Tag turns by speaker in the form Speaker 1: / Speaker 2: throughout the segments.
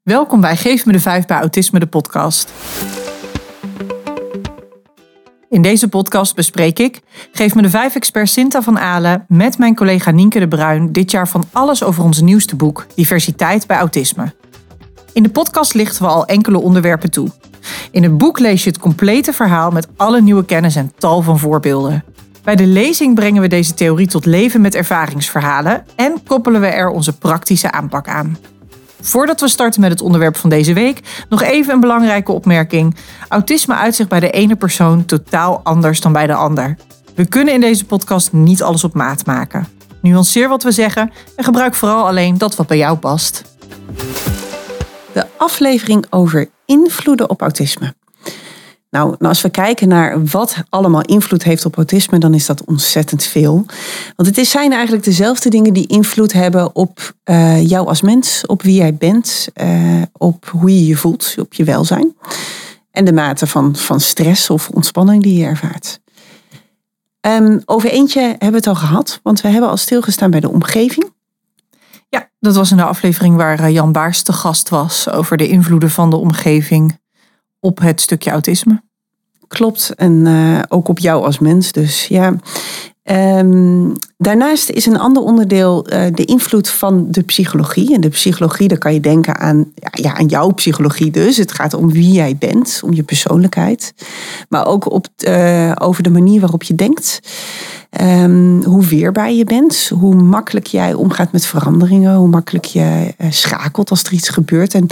Speaker 1: Welkom bij Geef me de 5 bij Autisme, de podcast. In deze podcast bespreek ik, Geef me de 5-expert Sinta van Alen met mijn collega Nienke de Bruin dit jaar van alles over ons nieuwste boek, Diversiteit bij Autisme. In de podcast lichten we al enkele onderwerpen toe. In het boek lees je het complete verhaal met alle nieuwe kennis en tal van voorbeelden. Bij de lezing brengen we deze theorie tot leven met ervaringsverhalen en koppelen we er onze praktische aanpak aan. Voordat we starten met het onderwerp van deze week, nog even een belangrijke opmerking. Autisme uit zich bij de ene persoon totaal anders dan bij de ander. We kunnen in deze podcast niet alles op maat maken. Nuanceer wat we zeggen en gebruik vooral alleen dat wat bij jou past.
Speaker 2: De aflevering over invloeden op autisme. Nou, als we kijken naar wat allemaal invloed heeft op autisme, dan is dat ontzettend veel. Want het zijn eigenlijk dezelfde dingen die invloed hebben op jou als mens, op wie jij bent, op hoe je je voelt, op je welzijn. En de mate van stress of ontspanning die je ervaart. Over eentje hebben we het al gehad, want we hebben al stilgestaan bij de omgeving.
Speaker 1: Ja, dat was in de aflevering waar Jan Baars te gast was over de invloeden van de omgeving op het stukje autisme.
Speaker 2: Klopt, en ook op jou als mens dus, ja. Daarnaast is een ander onderdeel de invloed van de psychologie. En de psychologie, daar kan je denken aan jouw psychologie dus. Het gaat om wie jij bent, om je persoonlijkheid. Maar ook over de manier waarop je denkt. Hoe weerbaar je bent. Hoe makkelijk jij omgaat met veranderingen. Hoe makkelijk je schakelt als er iets gebeurt. En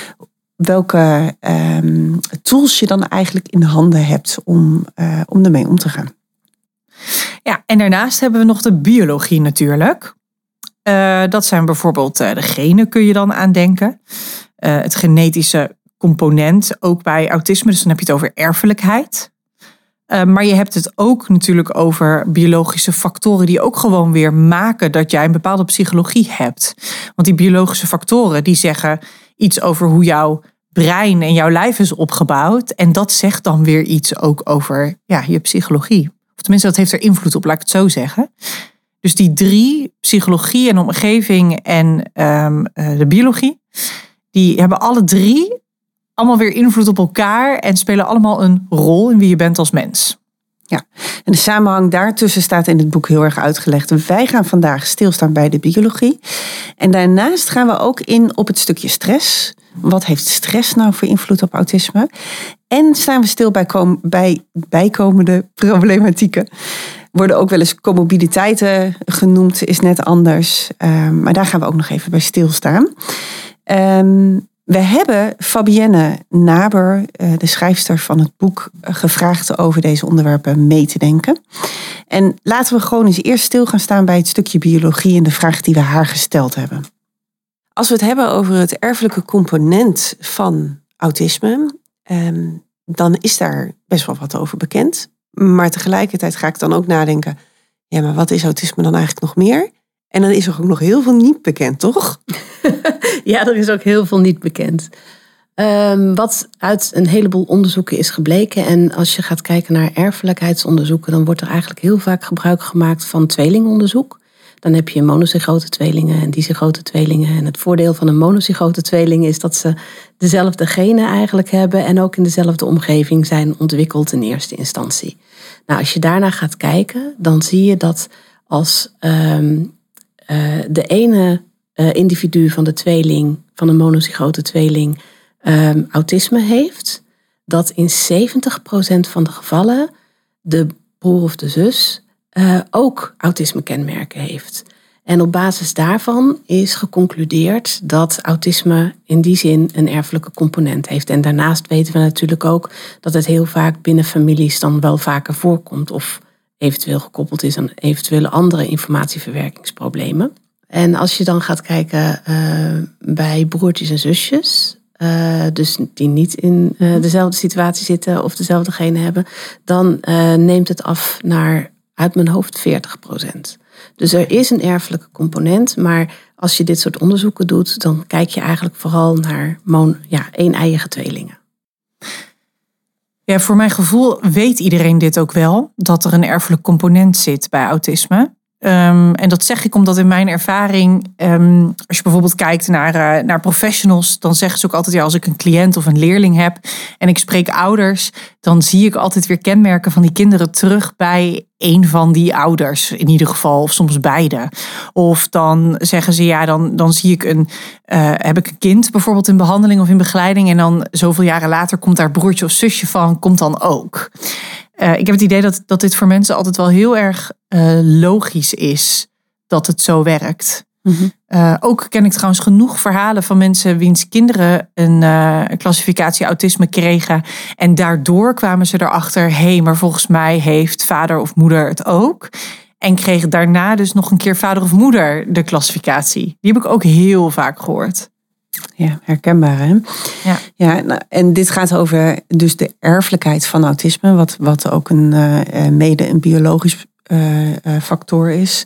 Speaker 2: welke tools je dan eigenlijk in handen hebt om ermee om te gaan.
Speaker 1: Ja, en daarnaast hebben we nog de biologie natuurlijk. Dat zijn bijvoorbeeld de genen, kun je dan aan denken. Het genetische component, ook bij autisme. Dus dan heb je het over erfelijkheid. Maar je hebt het ook natuurlijk over biologische factoren die ook gewoon weer maken dat jij een bepaalde psychologie hebt. Want die biologische factoren die zeggen iets over hoe jouw brein en jouw lijf is opgebouwd. En dat zegt dan weer iets ook over je psychologie. Of tenminste, dat heeft er invloed op, laat ik het zo zeggen. Dus die 3, psychologie en omgeving en de biologie, die hebben alle 3 allemaal weer invloed op elkaar en spelen allemaal een rol in wie je bent als mens.
Speaker 2: Ja, en de samenhang daartussen staat in het boek heel erg uitgelegd. Wij gaan vandaag stilstaan bij de biologie. En daarnaast gaan we ook in op het stukje stress. Wat heeft stress nou voor invloed op autisme? En staan we stil bij bijkomende problematieken. Worden ook wel eens comorbiditeiten genoemd, is net anders. Maar daar gaan we ook nog even bij stilstaan. We hebben Fabienne Naber, de schrijfster van het boek, gevraagd over deze onderwerpen mee te denken. En laten we gewoon eens eerst stil gaan staan bij het stukje biologie en de vraag die we haar gesteld hebben. Als we het hebben over het erfelijke component van autisme, dan is daar best wel wat over bekend. Maar tegelijkertijd ga ik dan ook nadenken, ja, maar wat is autisme dan eigenlijk nog meer? En dan is er ook nog heel veel niet bekend, toch?
Speaker 3: Ja, er is ook heel veel niet bekend. Wat uit een heleboel onderzoeken is gebleken. En als je gaat kijken naar erfelijkheidsonderzoeken, dan wordt er eigenlijk heel vaak gebruik gemaakt van tweelingonderzoek. Dan heb je monozygote tweelingen en dizygote tweelingen. En het voordeel van een monozygote tweeling is dat ze dezelfde genen eigenlijk hebben en ook in dezelfde omgeving zijn ontwikkeld in eerste instantie. Nou, als je daarnaar gaat kijken, dan zie je dat als de ene individu van de tweeling, van een monozygote tweeling, autisme heeft, dat in 70% van de gevallen de broer of de zus ook autisme-kenmerken heeft. En op basis daarvan is geconcludeerd dat autisme in die zin een erfelijke component heeft. En daarnaast weten we natuurlijk ook dat het heel vaak binnen families dan wel vaker voorkomt of eventueel gekoppeld is aan eventuele andere informatieverwerkingsproblemen. En als je dan gaat kijken bij broertjes en zusjes, dus die niet in dezelfde situatie zitten of dezelfde genen hebben, dan neemt het af naar, uit mijn hoofd, 40%. Dus er is een erfelijke component, maar als je dit soort onderzoeken doet, dan kijk je eigenlijk vooral naar een-eiige tweelingen.
Speaker 1: Ja, voor mijn gevoel weet iedereen dit ook wel, dat er een erfelijk component zit bij autisme. En dat zeg ik omdat in mijn ervaring, als je bijvoorbeeld kijkt naar professionals, dan zeggen ze ook altijd, als ik een cliënt of een leerling heb en ik spreek ouders, dan zie ik altijd weer kenmerken van die kinderen terug bij een van die ouders in ieder geval, of soms beide. Of dan zeggen ze, dan zie ik heb ik een kind bijvoorbeeld in behandeling of in begeleiding en dan zoveel jaren later komt daar broertje of zusje van, komt dan ook. Ik heb het idee dat dit voor mensen altijd wel heel erg logisch is dat het zo werkt. Mm-hmm. Ook ken ik trouwens genoeg verhalen van mensen wiens kinderen een klassificatie autisme kregen. En daardoor kwamen ze erachter, maar volgens mij heeft vader of moeder het ook. En kregen daarna dus nog een keer vader of moeder de klassificatie. Die heb ik ook heel vaak gehoord.
Speaker 2: Ja, herkenbaar hè? Ja, en dit gaat over dus de erfelijkheid van autisme. Wat ook mede een biologisch factor is.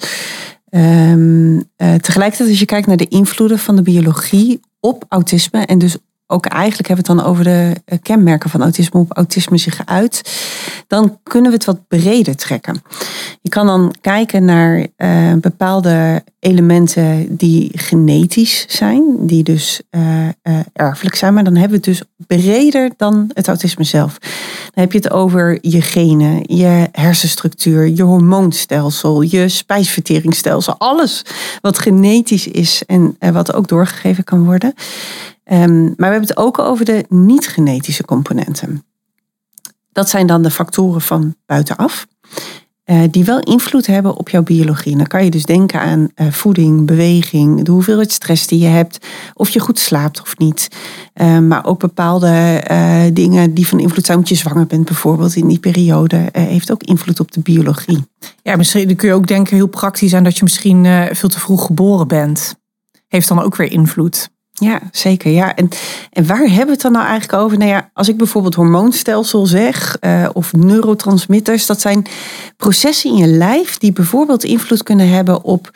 Speaker 2: Tegelijkertijd als je kijkt naar de invloeden van de biologie op autisme. En dus ook eigenlijk hebben we het dan over de kenmerken van autisme. Hoe autisme zich uit. Dan kunnen we het wat breder trekken. Je kan dan kijken naar bepaalde elementen die genetisch zijn. Die dus erfelijk zijn. Maar dan hebben we het dus breder dan het autisme zelf. Dan heb je het over je genen, je hersenstructuur, je hormoonstelsel, je spijsverteringsstelsel. Alles wat genetisch is en wat ook doorgegeven kan worden. Maar we hebben het ook over de niet-genetische componenten. Dat zijn dan de factoren van buitenaf. Die wel invloed hebben op jouw biologie. Dan kan je dus denken aan voeding, beweging, de hoeveelheid stress die je hebt, of je goed slaapt of niet. Maar ook bepaalde dingen die van invloed zijn, omdat je zwanger bent bijvoorbeeld in die periode, heeft ook invloed op de biologie.
Speaker 1: Ja, misschien kun je ook denken heel praktisch aan dat je misschien veel te vroeg geboren bent. Heeft dan ook weer invloed.
Speaker 2: Ja, zeker. Ja. En waar hebben we het dan nou eigenlijk over? Nou ja, als ik bijvoorbeeld hormoonstelsel zeg of neurotransmitters, dat zijn processen in je lijf die bijvoorbeeld invloed kunnen hebben op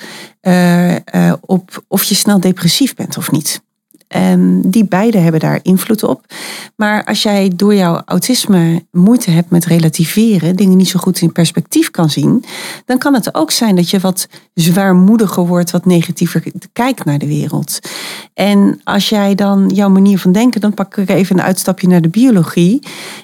Speaker 2: of je snel depressief bent of niet. Die beide hebben daar invloed op. Maar als jij door jouw autisme moeite hebt met relativeren, dingen niet zo goed in perspectief kan zien, dan kan het ook zijn dat je wat zwaarmoediger wordt, wat negatiever kijkt naar de wereld. En als jij dan jouw manier van denken, dan pak ik even een uitstapje naar de biologie,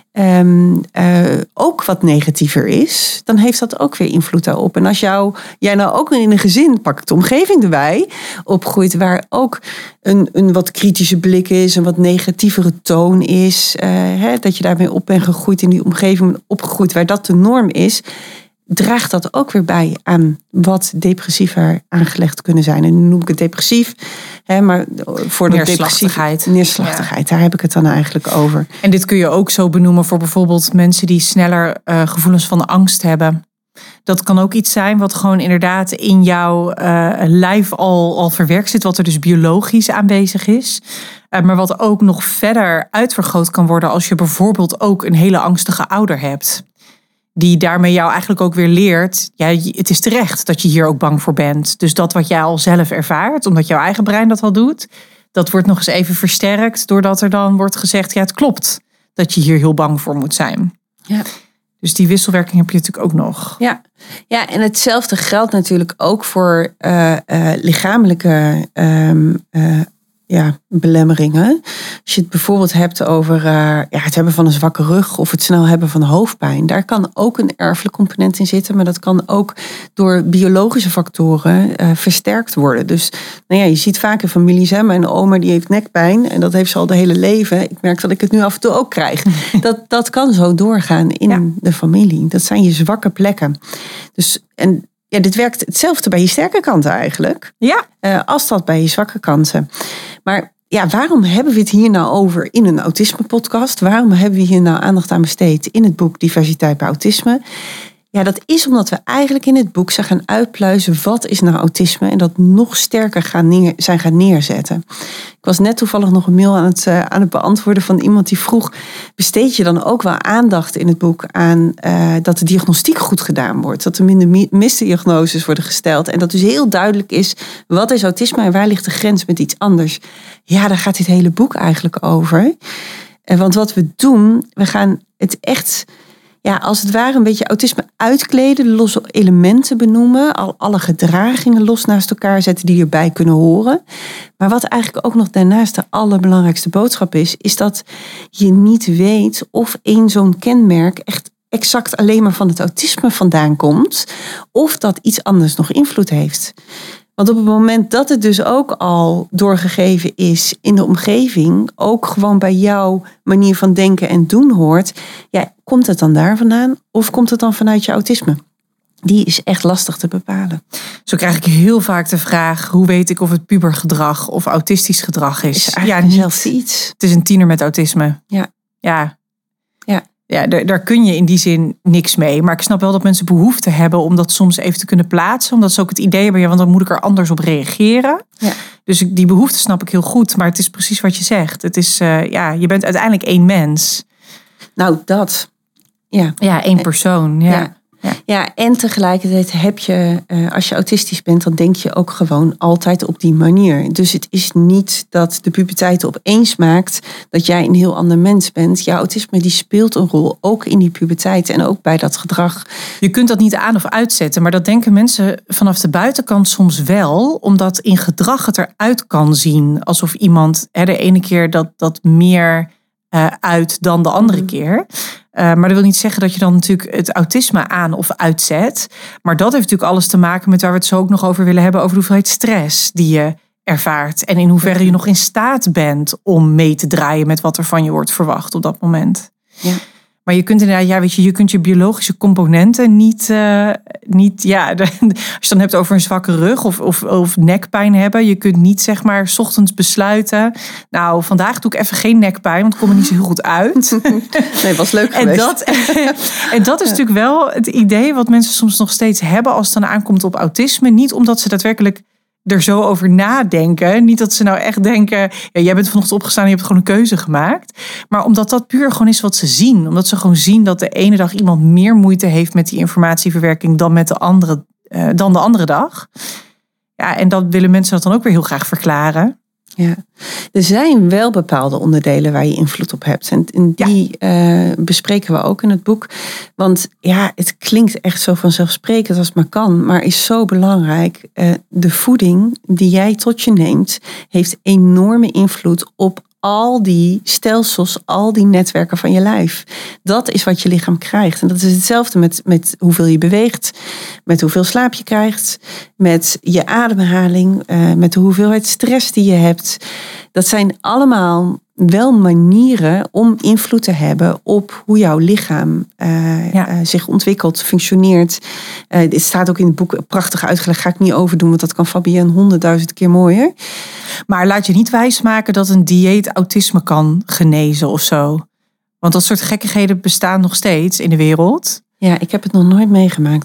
Speaker 2: ook wat negatiever is, dan heeft dat ook weer invloed daarop. En als jij nou ook in een gezin, pak ik de omgeving erbij, opgroeit waar ook een wat kritische blik is, een wat negatievere toon is, dat je daarmee op bent gegroeid in die omgeving, opgegroeid waar dat de norm is, draagt dat ook weer bij aan wat depressiever aangelegd kunnen zijn. En nu noem ik het depressief, maar voor de neerslachtigheid, daar heb ik het dan eigenlijk over.
Speaker 1: En dit kun je ook zo benoemen voor bijvoorbeeld mensen die sneller gevoelens van angst hebben. Dat kan ook iets zijn wat gewoon inderdaad in jouw lijf al verwerkt zit, wat er dus biologisch aanwezig is. Maar wat ook nog verder uitvergroot kan worden als je bijvoorbeeld ook een hele angstige ouder hebt. Die daarmee jou eigenlijk ook weer leert, het is terecht dat je hier ook bang voor bent. Dus dat wat jij al zelf ervaart, omdat jouw eigen brein dat al doet, dat wordt nog eens even versterkt doordat er dan wordt gezegd, het klopt dat je hier heel bang voor moet zijn. Ja. Dus die wisselwerking heb je natuurlijk ook nog.
Speaker 2: Ja, en hetzelfde geldt natuurlijk ook voor lichamelijke belemmeringen. Als je het bijvoorbeeld hebt over het hebben van een zwakke rug of het snel hebben van hoofdpijn. Daar kan ook een erfelijk component in zitten, maar dat kan ook door biologische factoren versterkt worden. Dus je ziet vaak in families, mijn oma die heeft nekpijn en dat heeft ze al de hele leven. Ik merk dat ik het nu af en toe ook krijg. Dat kan zo doorgaan in de familie. Dat zijn je zwakke plekken. Dus dit werkt hetzelfde bij je sterke kanten eigenlijk. Ja. Als dat bij je zwakke kanten. Maar waarom hebben we het hier nou over in een autisme-podcast? Waarom hebben we hier nou aandacht aan besteed in het boek Diversiteit bij Autisme? Ja, dat is omdat we eigenlijk in het boek zijn gaan uitpluizen wat is nou autisme en dat nog sterker zijn gaan neerzetten. Ik was net toevallig nog een mail aan het beantwoorden van iemand die vroeg, besteed je dan ook wel aandacht in het boek aan dat de diagnostiek goed gedaan wordt? Dat er minder misdiagnoses worden gesteld en dat dus heel duidelijk is wat is autisme en waar ligt de grens met iets anders? Ja, daar gaat dit hele boek eigenlijk over. Want wat we doen, we gaan het echt ja, als het ware een beetje autisme uitkleden, de losse elementen benoemen, alle gedragingen los naast elkaar zetten die erbij kunnen horen. Maar wat eigenlijk ook nog daarnaast de allerbelangrijkste boodschap is dat je niet weet of één zo'n kenmerk echt exact alleen maar van het autisme vandaan komt, of dat iets anders nog invloed heeft. Want op het moment dat het dus ook al doorgegeven is in de omgeving, ook gewoon bij jouw manier van denken en doen hoort, ja, komt het dan daar vandaan of komt het dan vanuit je autisme? Die is echt lastig te bepalen.
Speaker 1: Zo krijg ik heel vaak de vraag, hoe weet ik of het pubergedrag of autistisch gedrag is?
Speaker 2: Is eigenlijk hetzelfde iets.
Speaker 1: Het is een tiener met autisme.
Speaker 2: Ja.
Speaker 1: Ja, daar kun je in die zin niks mee. Maar ik snap wel dat mensen behoefte hebben om dat soms even te kunnen plaatsen. Omdat ze ook het idee hebben, want dan moet ik er anders op reageren.
Speaker 2: Ja.
Speaker 1: Dus die behoefte snap ik heel goed. Maar het is precies wat je zegt. Het is, je bent uiteindelijk één mens.
Speaker 2: Nou, dat. Ja.
Speaker 1: Ja, één persoon.
Speaker 2: Ja, en tegelijkertijd heb je, als je autistisch bent, dan denk je ook gewoon altijd op die manier. Dus het is niet dat de puberteit opeens maakt dat jij een heel ander mens bent. Jouw autisme die speelt een rol, ook in die puberteit en ook bij dat gedrag.
Speaker 1: Je kunt dat niet aan of uitzetten, maar dat denken mensen vanaf de buitenkant soms wel, omdat in gedrag het eruit kan zien. Alsof iemand de ene keer dat meer uit dan de andere keer. Maar dat wil niet zeggen dat je dan natuurlijk het autisme aan of uitzet. Maar dat heeft natuurlijk alles te maken met waar we het zo ook nog over willen hebben. Over de hoeveelheid stress die je ervaart. En in hoeverre je nog in staat bent om mee te draaien met wat er van je wordt verwacht op dat moment.
Speaker 2: Ja.
Speaker 1: Maar je kunt inderdaad, je kunt je biologische componenten niet als je het dan hebt over een zwakke rug of nekpijn hebben. Je kunt niet zeg maar 's ochtends besluiten, nou vandaag doe ik even geen nekpijn, want ik kom er niet zo heel goed uit.
Speaker 2: Nee, was leuk geweest.
Speaker 1: En dat is natuurlijk wel het idee wat mensen soms nog steeds hebben als het dan aankomt op autisme. Niet omdat ze daadwerkelijk er zo over nadenken. Niet dat ze nou echt denken, ja, jij bent vanochtend opgestaan en je hebt gewoon een keuze gemaakt. Maar omdat dat puur gewoon is wat ze zien. Omdat ze gewoon zien dat de ene dag iemand meer moeite heeft met die informatieverwerking dan met de andere dag. Ja, en dat willen mensen dat dan ook weer heel graag verklaren.
Speaker 2: Ja, er zijn wel bepaalde onderdelen waar je invloed op hebt. En die bespreken we ook in het boek. Want ja, het klinkt echt zo vanzelfsprekend als het maar kan. Maar is zo belangrijk. De voeding die jij tot je neemt, heeft enorme invloed op al die stelsels, al die netwerken van je lijf. Dat is wat je lichaam krijgt. En dat is hetzelfde met hoeveel je beweegt, met hoeveel slaap je krijgt, met je ademhaling, met de hoeveelheid stress die je hebt. Dat zijn allemaal wel manieren om invloed te hebben op hoe jouw lichaam zich ontwikkelt, functioneert. Dit staat ook in het boek prachtig uitgelegd. Ga ik niet overdoen, want dat kan Fabienne 100.000 keer mooier.
Speaker 1: Maar laat je niet wijsmaken dat een dieet autisme kan genezen of zo. Want dat soort gekkigheden bestaan nog steeds in de wereld.
Speaker 2: Ja, ik heb het nog nooit meegemaakt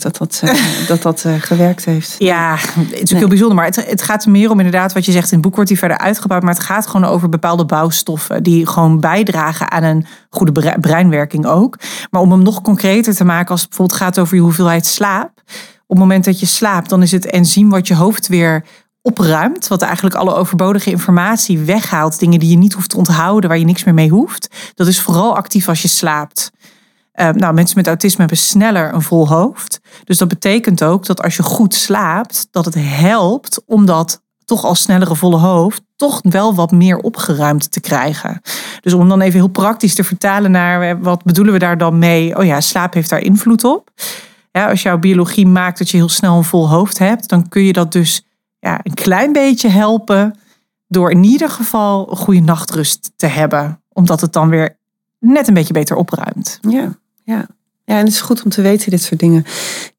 Speaker 2: dat gewerkt heeft.
Speaker 1: Ja, het is ook heel bijzonder. Maar het gaat er meer om inderdaad wat je zegt. In het boek wordt die verder uitgebouwd. Maar het gaat gewoon over bepaalde bouwstoffen. Die gewoon bijdragen aan een goede breinwerking ook. Maar om hem nog concreter te maken. Als het bijvoorbeeld gaat over je hoeveelheid slaap. Op het moment dat je slaapt. Dan is het enzym wat je hoofd weer opruimt. Wat eigenlijk alle overbodige informatie weghaalt. Dingen die je niet hoeft te onthouden. Waar je niks meer mee hoeft. Dat is vooral actief als je slaapt. Mensen met autisme hebben sneller een vol hoofd. Dus dat betekent ook dat als je goed slaapt, dat het helpt om dat toch al snellere volle hoofd toch wel wat meer opgeruimd te krijgen. Dus om dan even heel praktisch te vertalen naar wat bedoelen we daar dan mee? Oh ja, slaap heeft daar invloed op. Ja, als jouw biologie maakt dat je heel snel een vol hoofd hebt, dan kun je dat dus een klein beetje helpen door in ieder geval een goede nachtrust te hebben. Omdat het dan weer net een beetje beter opruimt.
Speaker 2: Ja, en het is goed om te weten dit soort dingen.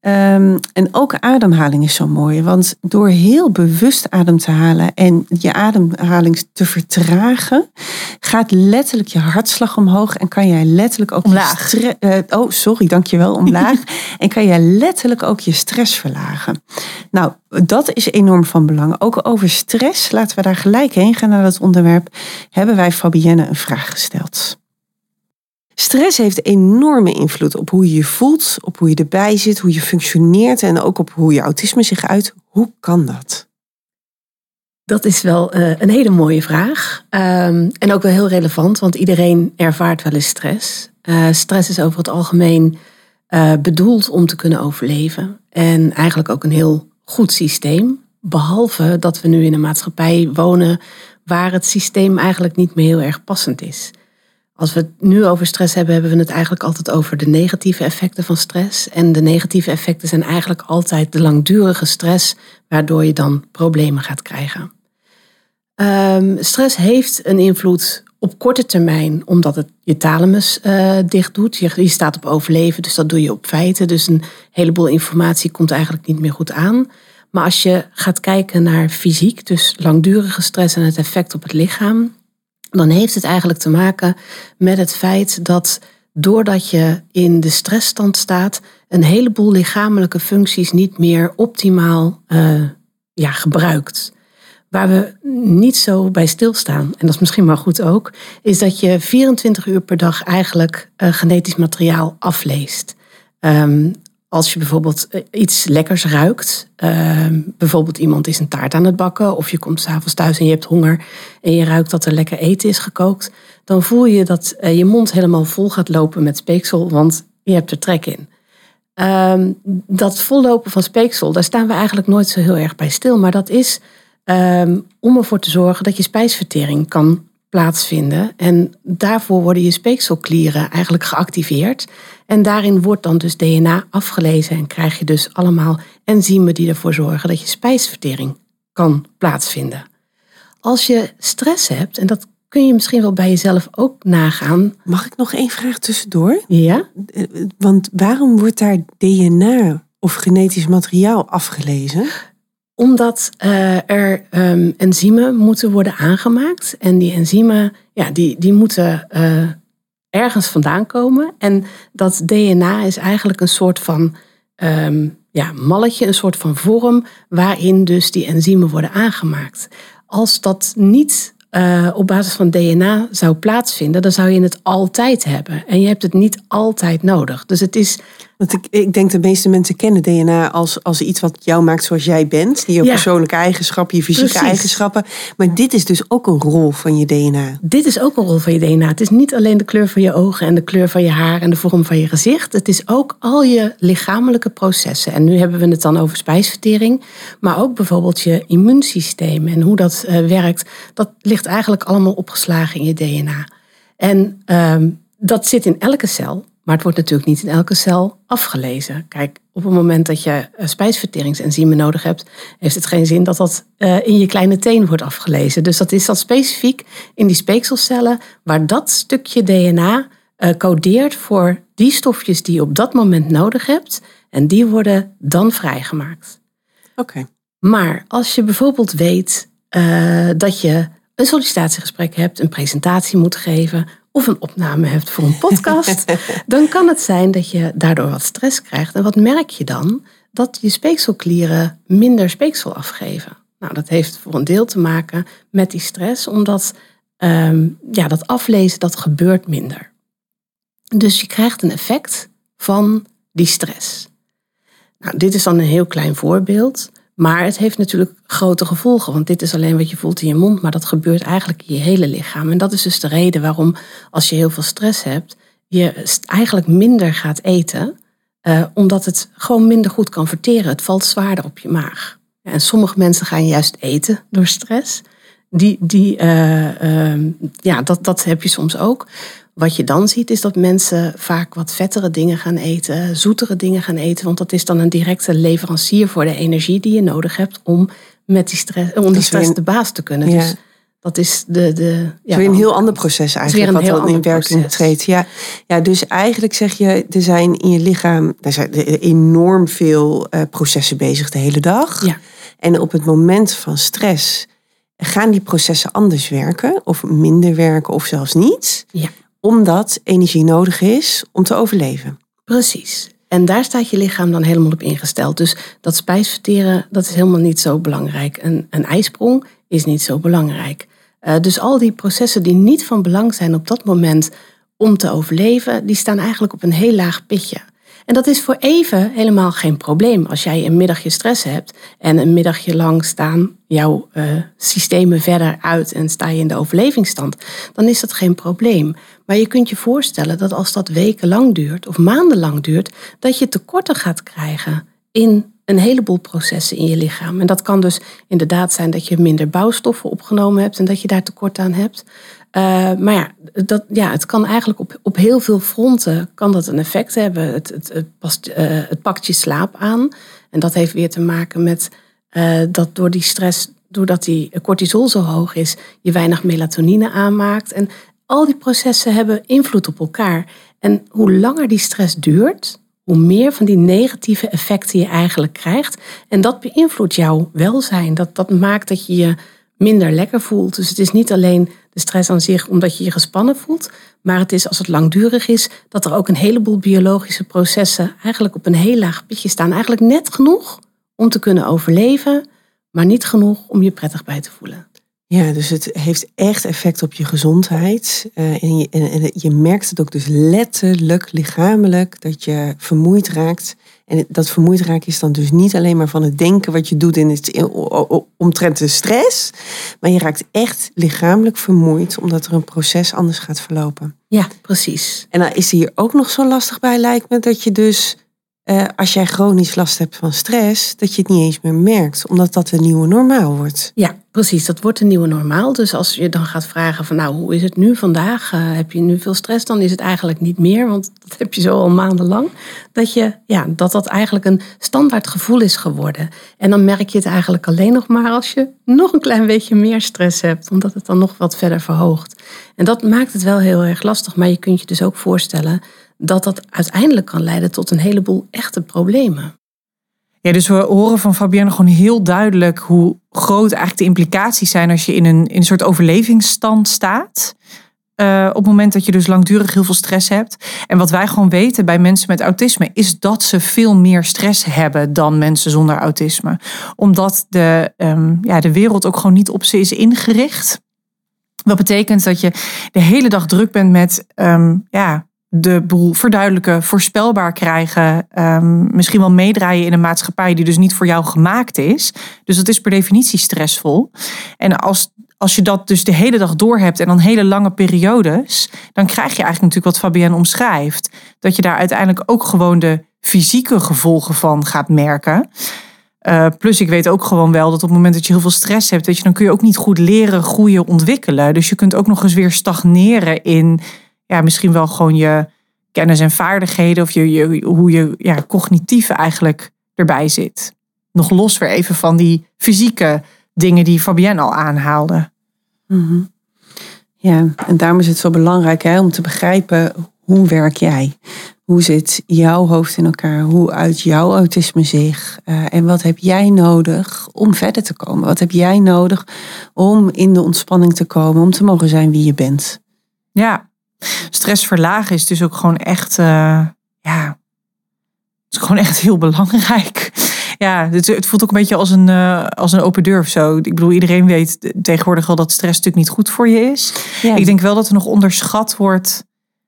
Speaker 2: En ook ademhaling is zo mooi. Want door heel bewust adem te halen en je ademhaling te vertragen, gaat letterlijk je hartslag omhoog en kan jij letterlijk ook
Speaker 1: omlaag.
Speaker 2: Omlaag. En kan jij letterlijk ook je stress verlagen. Nou, dat is enorm van belang. Ook over stress, laten we daar gelijk heen gaan naar dat onderwerp, hebben wij Fabienne een vraag gesteld. Stress heeft enorme invloed op hoe je je voelt, op hoe je erbij zit, hoe je functioneert en ook op hoe je autisme zich uit. Hoe kan dat?
Speaker 3: Dat is wel een hele mooie vraag. En ook wel heel relevant, want iedereen ervaart wel eens stress. Stress is over het algemeen bedoeld om te kunnen overleven. En eigenlijk ook een heel goed systeem. Behalve dat we nu in een maatschappij wonen waar het systeem eigenlijk niet meer heel erg passend is. Als we het nu over stress hebben, hebben we het eigenlijk altijd over de negatieve effecten van stress. En de negatieve effecten zijn eigenlijk altijd de langdurige stress, waardoor je dan problemen gaat krijgen. Stress heeft een invloed op korte termijn, omdat het je thalamus dicht doet. Je staat op overleven, dus dat doe je op feiten. Dus een heleboel informatie komt eigenlijk niet meer goed aan. Maar als je gaat kijken naar fysiek, dus langdurige stress en het effect op het lichaam, dan heeft het eigenlijk te maken met het feit dat doordat je in de stressstand staat, een heleboel lichamelijke functies niet meer optimaal gebruikt. Waar we niet zo bij stilstaan, en dat is misschien maar goed ook, is dat je 24 uur per dag eigenlijk genetisch materiaal afleest. Als je bijvoorbeeld iets lekkers ruikt, bijvoorbeeld iemand is een taart aan het bakken, of je komt 's avonds thuis en je hebt honger en je ruikt dat er lekker eten is gekookt, dan voel je dat je mond helemaal vol gaat lopen met speeksel, want je hebt er trek in. Dat vollopen van speeksel, daar staan we eigenlijk nooit zo heel erg bij stil, maar dat is om ervoor te zorgen dat je spijsvertering kan plaatsvinden. En daarvoor worden je speekselklieren eigenlijk geactiveerd. En daarin wordt dan dus DNA afgelezen en krijg je dus allemaal enzymen die ervoor zorgen dat je spijsvertering kan plaatsvinden. Als je stress hebt, en dat kun je misschien wel bij jezelf ook nagaan.
Speaker 2: Mag ik nog één vraag tussendoor?
Speaker 3: Ja?
Speaker 2: Want waarom wordt daar DNA of genetisch materiaal afgelezen?
Speaker 3: Omdat er enzymen moeten worden aangemaakt. En die enzymen die moeten ergens vandaan komen. En dat DNA is eigenlijk een soort van malletje, een soort van vorm waarin dus die enzymen worden aangemaakt. Als dat niet op basis van DNA zou plaatsvinden, dan zou je het altijd hebben. En je hebt het niet altijd nodig. Dus het is...
Speaker 2: Want ik denk de meeste mensen kennen DNA als iets wat jou maakt zoals jij bent. Je persoonlijke eigenschappen, je fysieke eigenschappen. Maar dit is dus ook een rol van je DNA.
Speaker 3: Dit is ook een rol van je DNA. Het is niet alleen de kleur van je ogen en de kleur van je haar en de vorm van je gezicht. Het is ook al je lichamelijke processen. En nu hebben we het dan over spijsvertering. Maar ook bijvoorbeeld je immuunsysteem en hoe dat werkt. Dat ligt eigenlijk allemaal opgeslagen in je DNA. En dat zit in elke cel. Maar het wordt natuurlijk niet in elke cel afgelezen. Kijk, op het moment dat je spijsverteringsenzymen nodig hebt, heeft het geen zin dat dat in je kleine teen wordt afgelezen. Dus dat is dan specifiek in die speekselcellen, waar dat stukje DNA codeert voor die stofjes die je op dat moment nodig hebt. En die worden dan vrijgemaakt.
Speaker 2: Oké.
Speaker 3: Maar als je bijvoorbeeld weet dat je een sollicitatiegesprek hebt, een presentatie moet geven of een opname hebt voor een podcast, dan kan het zijn dat je daardoor wat stress krijgt. En wat merk je dan? Dat je speekselklieren minder speeksel afgeven. Nou, dat heeft voor een deel te maken met die stress, omdat dat aflezen, dat gebeurt minder. Dus je krijgt een effect van die stress. Nou, dit is dan een heel klein voorbeeld. Maar het heeft natuurlijk grote gevolgen. Want dit is alleen wat je voelt in je mond. Maar dat gebeurt eigenlijk in je hele lichaam. En dat is dus de reden waarom als je heel veel stress hebt, je eigenlijk minder gaat eten. Omdat het gewoon minder goed kan verteren. Het valt zwaarder op je maag. En sommige mensen gaan juist eten door stress. Dat heb je soms ook. Wat je dan ziet is dat mensen vaak wat vettere dingen gaan eten, zoetere dingen gaan eten. Want dat is dan een directe leverancier voor de energie die je nodig hebt om met die stress de baas te kunnen.
Speaker 2: Ja.
Speaker 3: Dus dat is
Speaker 2: weer een heel ander proces eigenlijk, wat dan in werking treedt. Ja, dus eigenlijk zeg je, er zijn in je lichaam enorm veel processen bezig de hele dag.
Speaker 3: Ja.
Speaker 2: En op het moment van stress gaan die processen anders werken of minder werken of zelfs niet.
Speaker 3: Ja.
Speaker 2: Omdat energie nodig is om te overleven.
Speaker 3: Precies. En daar staat je lichaam dan helemaal op ingesteld. Dus dat spijsverteren, dat is helemaal niet zo belangrijk. Een ijsprong is niet zo belangrijk. Dus al die processen die niet van belang zijn op dat moment om te overleven, die staan eigenlijk op een heel laag pitje. En dat is voor even helemaal geen probleem. Als jij een middagje stress hebt en een middagje lang staan jouw systemen verder uit en sta je in de overlevingsstand, dan is dat geen probleem. Maar je kunt je voorstellen dat als dat wekenlang duurt of maandenlang duurt, dat je tekorten gaat krijgen in een heleboel processen in je lichaam. En dat kan dus inderdaad zijn dat je minder bouwstoffen opgenomen hebt en dat je daar tekort aan hebt. Maar het kan eigenlijk op heel veel fronten kan dat een effect hebben. Het pakt je slaap aan. En dat heeft weer te maken met dat door die stress, doordat die cortisol zo hoog is, je weinig melatonine aanmaakt. En al die processen hebben invloed op elkaar. En hoe langer die stress duurt, hoe meer van die negatieve effecten je eigenlijk krijgt. En dat beïnvloedt jouw welzijn. Dat maakt dat je je minder lekker voelt. Dus het is niet alleen de stress aan zich omdat je je gespannen voelt, maar het is als het langdurig is dat er ook een heleboel biologische processen eigenlijk op een heel laag pitje staan. Eigenlijk net genoeg om te kunnen overleven, maar niet genoeg om je prettig bij te voelen.
Speaker 2: Ja, dus het heeft echt effect op je gezondheid. En je merkt het ook dus letterlijk, lichamelijk, dat je vermoeid raakt. En dat vermoeid raken is dan dus niet alleen maar van het denken wat je doet omtrent de stress. Maar je raakt echt lichamelijk vermoeid omdat er een proces anders gaat verlopen.
Speaker 3: Ja, precies.
Speaker 2: En dan is er hier ook nog zo lastig bij, lijkt me, dat je dus, als jij chronisch last hebt van stress, dat je het niet eens meer merkt. Omdat dat een nieuwe normaal wordt.
Speaker 3: Ja, precies. Dat wordt een nieuwe normaal. Dus als je dan gaat vragen van hoe is het nu vandaag? Heb je nu veel stress? Dan is het eigenlijk niet meer, want dat heb je zo al maandenlang. Dat eigenlijk een standaard gevoel is geworden. En dan merk je het eigenlijk alleen nog maar als je nog een klein beetje meer stress hebt. Omdat het dan nog wat verder verhoogt. En dat maakt het wel heel erg lastig. Maar je kunt je dus ook voorstellen dat uiteindelijk kan leiden tot een heleboel echte problemen.
Speaker 1: Ja, dus we horen van Fabienne gewoon heel duidelijk hoe groot eigenlijk de implicaties zijn als je in een soort overlevingsstand staat. Op het moment dat je dus langdurig heel veel stress hebt. En wat wij gewoon weten bij mensen met autisme is dat ze veel meer stress hebben dan mensen zonder autisme. Omdat de wereld ook gewoon niet op ze is ingericht. Dat betekent dat je de hele dag druk bent met de boel verduidelijken, voorspelbaar krijgen. Misschien wel meedraaien in een maatschappij die dus niet voor jou gemaakt is. Dus dat is per definitie stressvol. En als je dat dus de hele dag door hebt en dan hele lange periodes, dan krijg je eigenlijk natuurlijk wat Fabienne omschrijft. Dat je daar uiteindelijk ook gewoon de fysieke gevolgen van gaat merken. Plus ik weet ook gewoon wel dat op het moment dat je heel veel stress hebt, dan kun je ook niet goed leren, groeien, ontwikkelen. Dus je kunt ook nog eens weer stagneren in misschien wel gewoon je kennis en vaardigheden of hoe je cognitief eigenlijk erbij zit. Nog los weer even van die fysieke dingen die Fabienne al aanhaalde.
Speaker 2: Mm-hmm. Ja, en daarom is het zo belangrijk om te begrijpen, hoe werk jij? Hoe zit jouw hoofd in elkaar? Hoe uit jouw autisme zich? En wat heb jij nodig om verder te komen? Wat heb jij nodig om in de ontspanning te komen, om te mogen zijn wie je bent?
Speaker 1: Ja, stress verlagen is dus ook gewoon echt, het is gewoon echt heel belangrijk. Ja, het voelt ook een beetje als een open deur of zo. Ik bedoel, iedereen weet tegenwoordig wel dat stress natuurlijk niet goed voor je is. Ja. Ik denk wel dat er nog onderschat wordt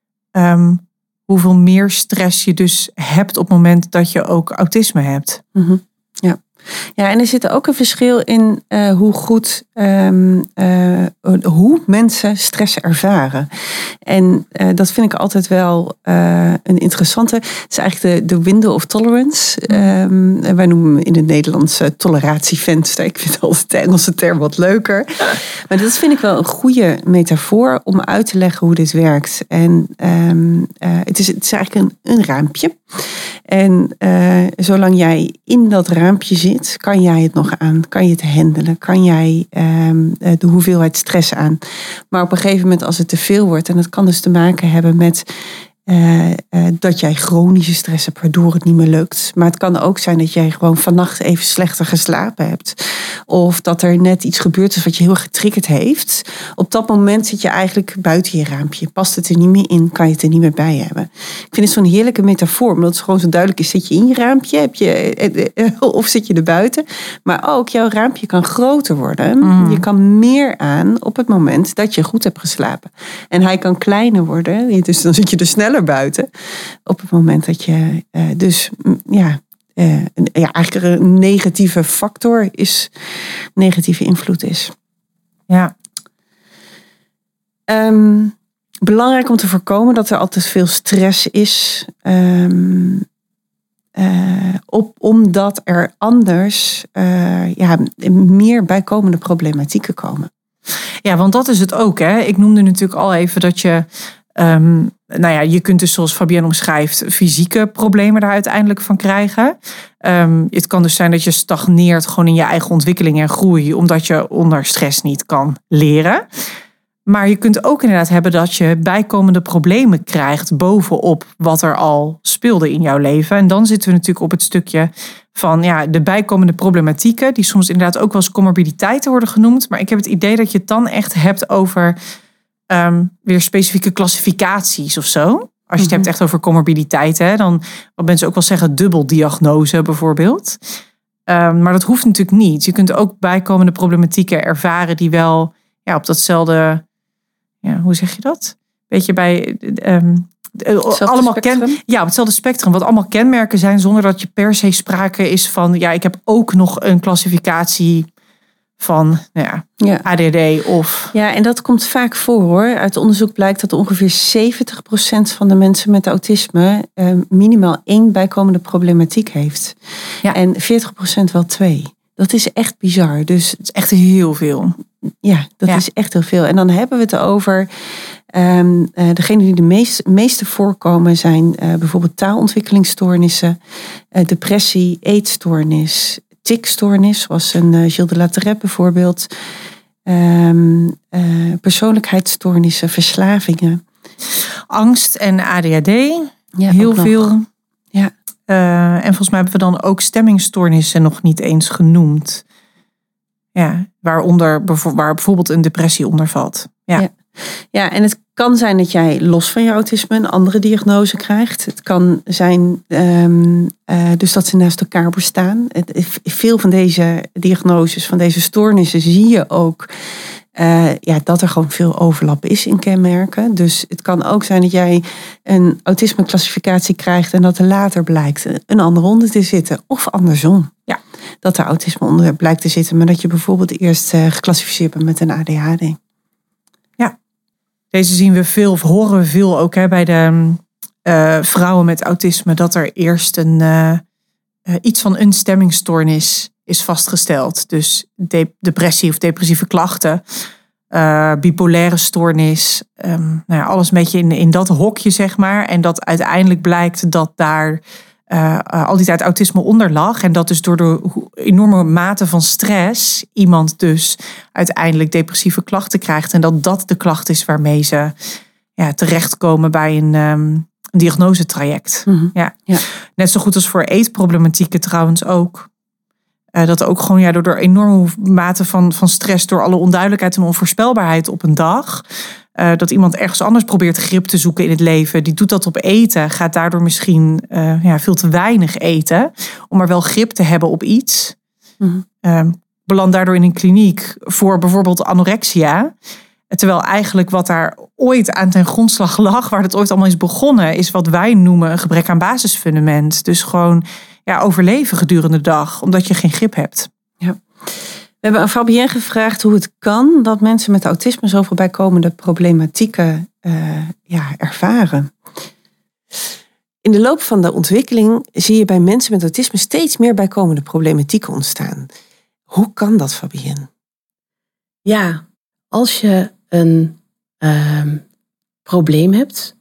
Speaker 1: hoeveel meer stress je dus hebt op het moment dat je ook autisme hebt.
Speaker 2: Mm-hmm. Ja, en er zit ook een verschil in hoe mensen stress ervaren. En dat vind ik altijd wel een interessante. Het is eigenlijk de window of tolerance. Wij noemen hem in het Nederlands toleratievenster. Ik vind altijd de Engelse term wat leuker. Maar dat vind ik wel een goede metafoor om uit te leggen hoe dit werkt. En het is eigenlijk een raampje. En zolang jij in dat raampje zit, kan jij het nog aan. Kan je het handelen. Kan jij de hoeveelheid stress aan. Maar op een gegeven moment als het te veel wordt. En dat kan dus te maken hebben met dat jij chronische stress hebt, waardoor het niet meer lukt. Maar het kan ook zijn dat jij gewoon vannacht even slechter geslapen hebt. Of dat er net iets gebeurd is wat je heel erg getriggerd heeft. Op dat moment zit je eigenlijk buiten je raampje. Past het er niet meer in, kan je het er niet meer bij hebben. Ik vind het zo'n heerlijke metafoor, omdat het gewoon zo duidelijk is. Zit je in je raampje of zit je er buiten? Maar ook jouw raampje kan groter worden. Mm. Je kan meer aan op het moment dat je goed hebt geslapen. En hij kan kleiner worden, dus dan zit je er sneller naar buiten. Op het moment dat je eigenlijk een negatieve factor is, negatieve invloed is.
Speaker 1: Ja.
Speaker 2: Belangrijk om te voorkomen dat er altijd veel stress is. Omdat er anders meer bijkomende problematieken komen.
Speaker 1: Ja, want dat is het ook. Hè? Ik noemde natuurlijk al even dat je... je kunt dus zoals Fabienne omschrijft... fysieke problemen daar uiteindelijk van krijgen. Het kan dus zijn dat je stagneert gewoon in je eigen ontwikkeling en groei... omdat je onder stress niet kan leren. Maar je kunt ook inderdaad hebben dat je bijkomende problemen krijgt... bovenop wat er al speelde in jouw leven. En dan zitten we natuurlijk op het stukje van de bijkomende problematieken... die soms inderdaad ook wel eens comorbiditeiten worden genoemd. Maar ik heb het idee dat je het dan echt hebt over... weer specifieke klassificaties of zo. Als je het hebt echt over comorbiditeiten... dan wat mensen ook wel zeggen dubbeldiagnose bijvoorbeeld. Maar dat hoeft natuurlijk niet. Je kunt ook bijkomende problematieken ervaren... die wel op datzelfde... hoe zeg je dat? Beetje bij... allemaal op hetzelfde spectrum. Wat allemaal kenmerken zijn... zonder dat je per se sprake is van... ik heb ook nog een klassificatie... van ADHD of...
Speaker 2: Ja, en dat komt vaak voor hoor. Uit onderzoek blijkt dat ongeveer 70% van de mensen met autisme... minimaal 1 bijkomende problematiek heeft. Ja. En 40% wel 2. Dat is echt bizar. Dus
Speaker 1: het is echt heel veel.
Speaker 2: Ja, dat is echt heel veel. En dan hebben we het over... degene die de meeste voorkomen zijn... bijvoorbeeld taalontwikkelingsstoornissen... depressie, eetstoornis... tikstoornis, zoals een Gilles de La Tourette bijvoorbeeld. Persoonlijkheidsstoornissen, verslavingen.
Speaker 1: Angst en ADHD.
Speaker 2: Ja,
Speaker 1: heel veel.
Speaker 2: Ja.
Speaker 1: En volgens mij hebben we dan ook stemmingstoornissen nog niet eens genoemd. Ja, waar bijvoorbeeld een depressie onder valt.
Speaker 2: Ja, en het kan zijn dat jij los van je autisme een andere diagnose krijgt. Het kan zijn dus dat ze naast elkaar bestaan. Veel van deze diagnoses, van deze stoornissen zie je ook dat er gewoon veel overlap is in kenmerken. Dus het kan ook zijn dat jij een autisme-classificatie krijgt en dat er later blijkt een ander onder te zitten. Of andersom. Ja. Dat er autisme onder blijkt te zitten, maar dat je bijvoorbeeld eerst geclassificeerd bent met een ADHD.
Speaker 1: Deze zien we veel, of horen we veel ook bij de vrouwen met autisme... dat er eerst iets van een stemmingstoornis is vastgesteld. Dus depressie of depressieve klachten, bipolaire stoornis... alles een beetje in dat hokje, zeg maar. En dat uiteindelijk blijkt dat daar al die tijd autisme onder lag. En dat dus door de enorme mate van stress... iemand dus uiteindelijk depressieve klachten krijgt. En dat de klacht is waarmee ze terechtkomen bij een diagnosetraject. Mm-hmm. Ja. Net zo goed als voor eetproblematieken trouwens ook. Dat ook gewoon door enorme mate van stress... door alle onduidelijkheid en onvoorspelbaarheid op een dag... dat iemand ergens anders probeert grip te zoeken in het leven. Die doet dat op eten. Gaat daardoor misschien veel te weinig eten. Om maar wel grip te hebben op iets. Mm-hmm. Belandt daardoor in een kliniek voor bijvoorbeeld anorexia. Terwijl eigenlijk wat daar ooit aan ten grondslag lag... waar het ooit allemaal is begonnen... is wat wij noemen een gebrek aan basisfundament. Dus gewoon overleven gedurende de dag. Omdat je geen grip hebt.
Speaker 2: Ja. We hebben aan Fabienne gevraagd hoe het kan... dat mensen met autisme zoveel bijkomende problematieken ervaren. In de loop van de ontwikkeling zie je bij mensen met autisme... steeds meer bijkomende problematieken ontstaan. Hoe kan dat, Fabienne?
Speaker 3: Ja, als je een probleem hebt...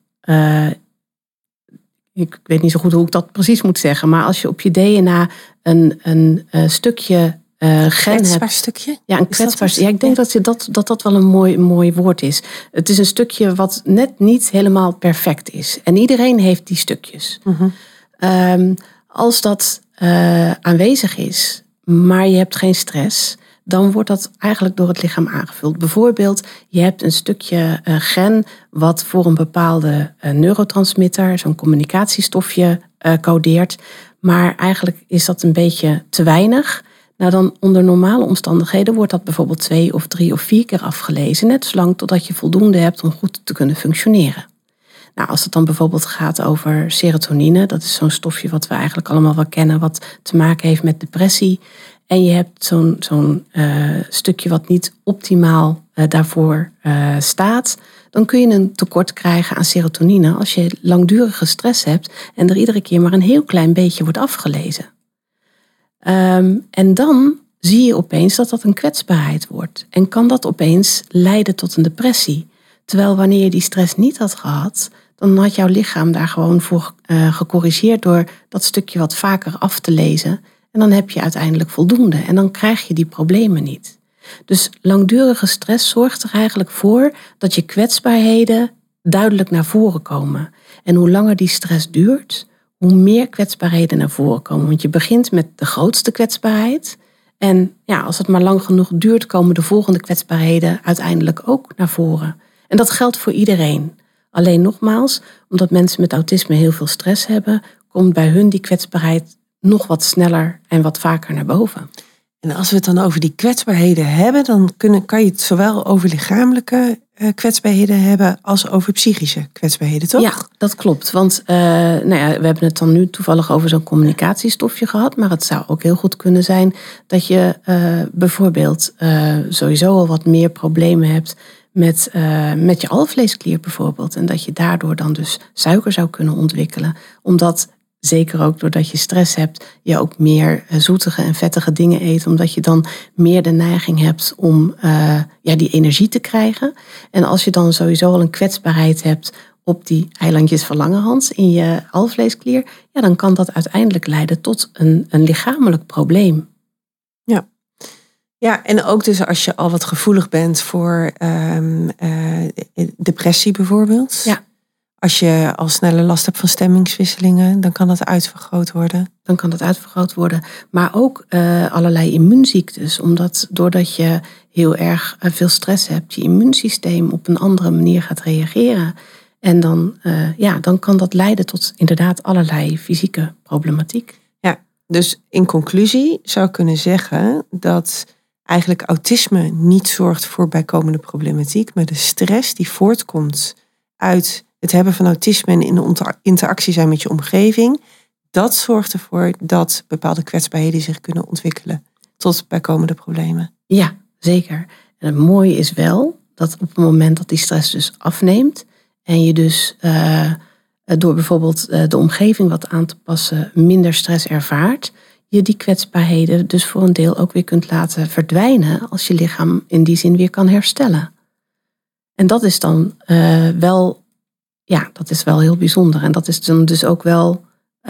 Speaker 3: ik weet niet zo goed hoe ik dat precies moet zeggen... maar als je op je DNA een stukje...
Speaker 2: kwetsbaar stukje?
Speaker 3: Ja, een kwetsbaar stukje. Ja, ik denk dat wel een mooi woord is. Het is een stukje wat net niet helemaal perfect is. En iedereen heeft die stukjes. Mm-hmm. Als dat aanwezig is, maar je hebt geen stress... dan wordt dat eigenlijk door het lichaam aangevuld. Bijvoorbeeld, je hebt een stukje gen... wat voor een bepaalde neurotransmitter... zo'n communicatiestofje codeert. Maar eigenlijk is dat een beetje te weinig... Nou, dan onder normale omstandigheden wordt dat bijvoorbeeld 2 of 3 of 4 keer afgelezen. Net zolang totdat je voldoende hebt om goed te kunnen functioneren. Nou, als het dan bijvoorbeeld gaat over serotonine, dat is zo'n stofje wat we eigenlijk allemaal wel kennen, wat te maken heeft met depressie. En je hebt zo'n stukje wat niet optimaal daarvoor staat, dan kun je een tekort krijgen aan serotonine als je langdurige stress hebt en er iedere keer maar een heel klein beetje wordt afgelezen. En dan zie je opeens dat een kwetsbaarheid wordt. En kan dat opeens leiden tot een depressie. Terwijl wanneer je die stress niet had gehad, dan had jouw lichaam daar gewoon voor gecorrigeerd door dat stukje wat vaker af te lezen. En dan heb je uiteindelijk voldoende. En dan krijg je die problemen niet. Dus langdurige stress zorgt er eigenlijk voor dat je kwetsbaarheden duidelijk naar voren komen. En hoe langer die stress duurt, hoe meer kwetsbaarheden naar voren komen. Want je begint met de grootste kwetsbaarheid. En ja, als het maar lang genoeg duurt, komen de volgende kwetsbaarheden uiteindelijk ook naar voren. En dat geldt voor iedereen. Alleen nogmaals, omdat mensen met autisme heel veel stress hebben, komt bij hun die kwetsbaarheid nog wat sneller en wat vaker naar boven.
Speaker 2: En als we het dan over die kwetsbaarheden hebben, dan kan je het zowel over lichamelijke kwetsbaarheden hebben als over psychische kwetsbaarheden, toch?
Speaker 3: Ja, dat klopt. Want we hebben het dan nu toevallig over zo'n communicatiestofje gehad. Maar het zou ook heel goed kunnen zijn dat je bijvoorbeeld sowieso al wat meer problemen hebt met je alvleesklier bijvoorbeeld. En dat je daardoor dan dus suiker zou kunnen ontwikkelen. Omdat, zeker ook doordat je stress hebt, je ook meer zoetige en vettige dingen eet. Omdat je dan meer de neiging hebt om die energie te krijgen. En als je dan sowieso al een kwetsbaarheid hebt op die eilandjes van Langerhans in je alvleesklier, ja, dan kan dat uiteindelijk leiden tot een lichamelijk probleem.
Speaker 2: Ja, en ook dus als je al wat gevoelig bent voor depressie bijvoorbeeld.
Speaker 3: Ja.
Speaker 2: Als je al sneller last hebt van stemmingswisselingen, dan kan dat uitvergroot worden. Maar ook allerlei immuunziektes. Omdat doordat je heel erg veel stress hebt, je immuunsysteem op een andere manier gaat reageren. En dan kan dat leiden tot inderdaad allerlei fysieke problematiek. Ja, dus in conclusie zou ik kunnen zeggen dat eigenlijk autisme niet zorgt voor bijkomende problematiek, maar de stress die voortkomt uit het hebben van autisme en in de interactie zijn met je omgeving, dat zorgt ervoor dat bepaalde kwetsbaarheden zich kunnen ontwikkelen tot bijkomende problemen.
Speaker 3: Ja, zeker. En het mooie is wel dat op het moment dat die stress dus afneemt en je dus door bijvoorbeeld de omgeving wat aan te passen minder stress ervaart, je die kwetsbaarheden dus voor een deel ook weer kunt laten verdwijnen als je lichaam in die zin weer kan herstellen. En dat is dan wel heel bijzonder. En dat is dan dus ook wel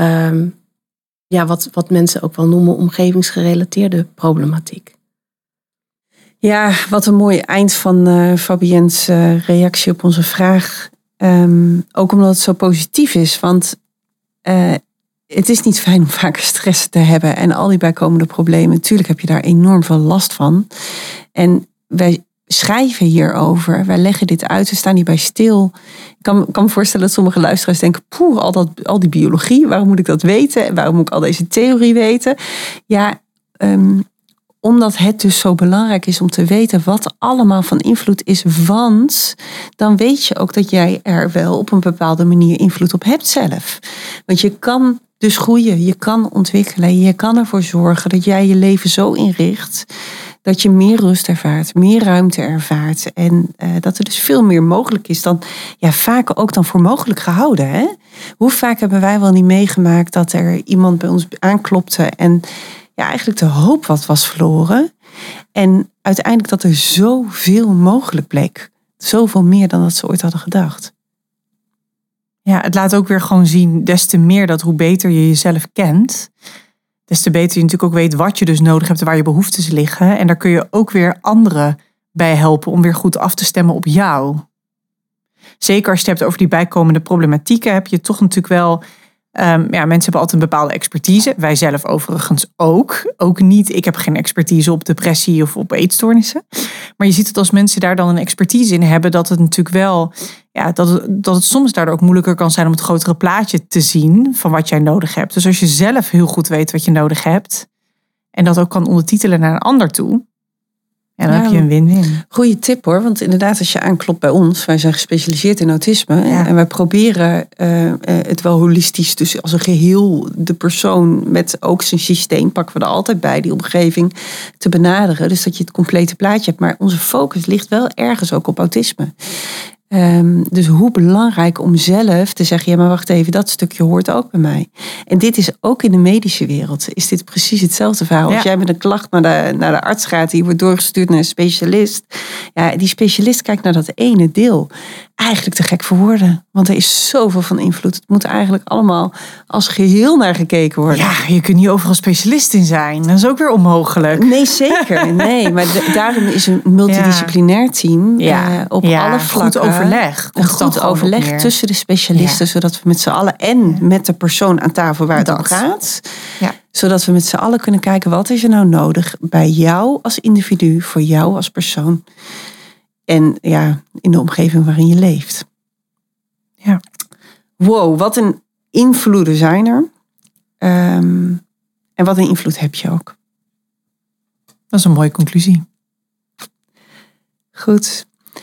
Speaker 3: wat mensen ook wel noemen omgevingsgerelateerde problematiek.
Speaker 2: Ja, wat een mooi eind van Fabienne's reactie op onze vraag. Ook omdat het zo positief is. Want het is niet fijn om vaker stress te hebben en al die bijkomende problemen. Natuurlijk heb je daar enorm veel last van. En wij schrijven hierover. Wij leggen dit uit. We staan hierbij stil. Ik kan me voorstellen dat sommige luisteraars denken, al die biologie, waarom moet ik dat weten? En waarom moet ik al deze theorie weten? Ja, omdat het dus zo belangrijk is om te weten wat allemaal van invloed is. Want dan weet je ook dat jij er wel op een bepaalde manier invloed op hebt zelf. Want je kan dus groeien, je kan ontwikkelen. Je kan ervoor zorgen dat jij je leven zo inricht dat je meer rust ervaart, meer ruimte ervaart. En dat er dus veel meer mogelijk is dan vaak ook dan voor mogelijk gehouden. Hè? Hoe vaak hebben wij wel niet meegemaakt dat er iemand bij ons aanklopte en eigenlijk de hoop wat was verloren. En uiteindelijk dat er zoveel mogelijk bleek. Zoveel meer dan dat ze ooit hadden gedacht.
Speaker 1: Ja, het laat ook weer gewoon zien, des te meer dat hoe beter je jezelf kent, des te beter je natuurlijk ook weet wat je dus nodig hebt en waar je behoeftes liggen. En daar kun je ook weer anderen bij helpen om weer goed af te stemmen op jou. Zeker als je het hebt over die bijkomende problematieken, heb je toch natuurlijk wel mensen hebben altijd een bepaalde expertise. Wij zelf overigens ook. Ook niet, ik heb geen expertise op depressie of op eetstoornissen. Maar je ziet het als mensen daar dan een expertise in hebben, dat het natuurlijk wel, dat het soms daardoor ook moeilijker kan zijn om het grotere plaatje te zien van wat jij nodig hebt. Dus als je zelf heel goed weet wat je nodig hebt en dat ook kan ondertitelen naar een ander toe, Ja, dan heb je een win-win.
Speaker 2: Goeie tip hoor, want inderdaad als je aanklopt bij ons, wij zijn gespecialiseerd in autisme en wij proberen het wel holistisch, dus als een geheel de persoon met ook zijn systeem, pakken we er altijd bij, die omgeving te benaderen. Dus dat je het complete plaatje hebt, maar onze focus ligt wel ergens ook op autisme. Dus hoe belangrijk om zelf te zeggen, ja maar wacht even, dat stukje hoort ook bij mij. En dit is ook in de medische wereld, is dit precies hetzelfde verhaal. Als jij met een klacht naar de arts gaat, die wordt doorgestuurd naar een specialist. Ja, die specialist kijkt naar dat ene deel. Eigenlijk te gek voor woorden, want er is zoveel van invloed. Het moet eigenlijk allemaal als geheel naar gekeken worden.
Speaker 1: Ja, je kunt niet overal specialist in zijn. Dat is ook weer onmogelijk.
Speaker 2: Nee, zeker. Nee, maar daarom is een multidisciplinair team op alle vlakken. Goed overleg tussen de specialisten, zodat we met z'n allen en met de persoon aan tafel waar het om gaat. Ja. Zodat we met z'n allen kunnen kijken, wat is er nou nodig bij jou als individu, voor jou als persoon. En ja, in de omgeving waarin je leeft.
Speaker 1: Ja.
Speaker 2: Wow, wat een invloeden zijn er. En wat een invloed heb je ook.
Speaker 1: Dat is een mooie conclusie.
Speaker 2: Goed.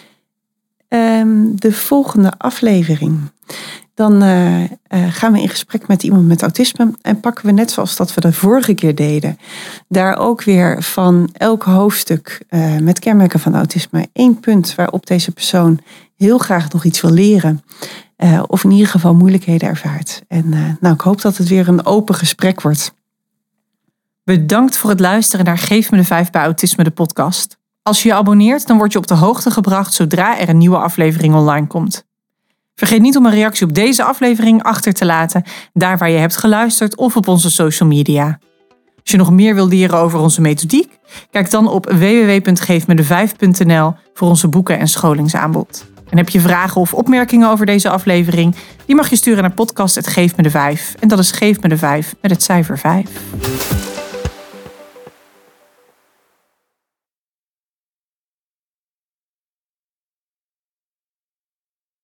Speaker 2: De volgende aflevering. Dan gaan we in gesprek met iemand met autisme. En pakken we net zoals dat we de vorige keer deden. Daar ook weer van elk hoofdstuk met kenmerken van autisme 1 punt waarop deze persoon heel graag nog iets wil leren. Of in ieder geval moeilijkheden ervaart. En ik hoop dat het weer een open gesprek wordt.
Speaker 1: Bedankt voor het luisteren naar Geef me de 5 bij Autisme, de podcast. Als je je abonneert, dan word je op de hoogte gebracht zodra er een nieuwe aflevering online komt. Vergeet niet om een reactie op deze aflevering achter te laten, daar waar je hebt geluisterd of op onze social media. Als je nog meer wilt leren over onze methodiek, kijk dan op www.geefmede5.nl voor onze boeken en scholingsaanbod. En heb je vragen of opmerkingen over deze aflevering, die mag je sturen naar podcast@geefmede5. En dat is Geef me de 5 met het cijfer 5.